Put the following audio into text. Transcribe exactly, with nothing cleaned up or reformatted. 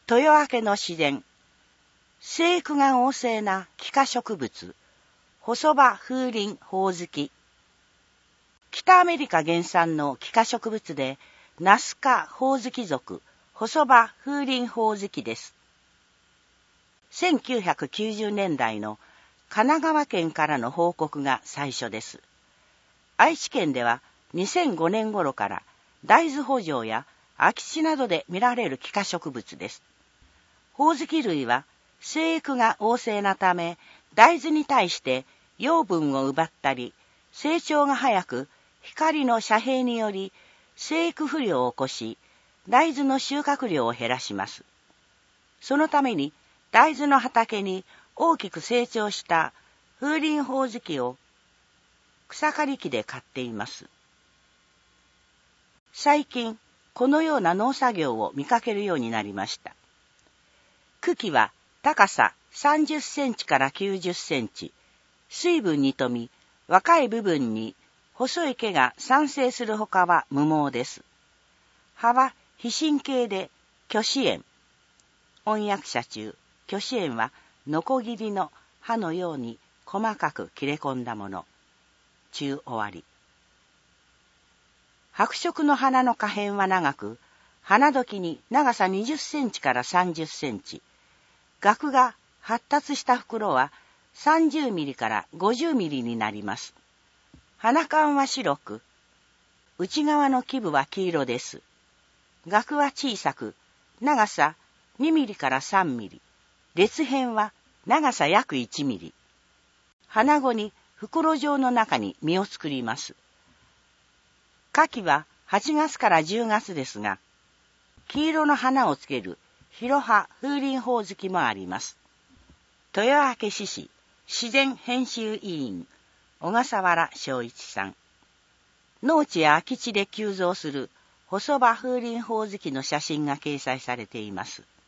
豊明の自然、生育が旺盛な幾何植物、細葉風林ホオズキ。北アメリカ原産の幾何植物で、ナス科ホオズキ属、細葉風林ホオズキです。せんきゅうひゃくきゅうじゅうねんだいの神奈川県からの報告が最初です。愛知県ではにせんごねん頃から大豆圃場や空き地などで見られる幾何植物です。ホオズキ類は生育が旺盛なため、大豆に対して養分を奪ったり、成長が早く光の遮蔽により生育不良を起こし、大豆の収穫量を減らします。そのために大豆の畑に大きく成長した風林ホオズキを草刈り機で刈っています。最近、このような農作業を見かけるようになりました。茎は高ささんじゅっセンチからきゅうじゅっセンチ、水分に富み、若い部分に細い毛が産生するほかは無毛です。葉は非針形で巨枝縁。音訳者中、巨枝縁はノコギリの刃のように細かく切れ込んだもの。中終わり。白色の花の花片は長く、花時に長さにじゅっセンチからさんじゅっセンチ。萼が発達した袋はさんじゅうミリからごじゅうミリになります。花冠は白く、内側の基部は黄色です。萼は小さく、長さにミリからさんミリ。裂片は長さ約いちミリ。花後に袋状の中に実を作ります。花期ははちがつからじゅうがつですが、黄色の花をつける広葉風林ホオズキもあります。豊明市市自然編集委員小笠原正一さん。農地や空き地で急増する細葉風林ホオズキの写真が掲載されています。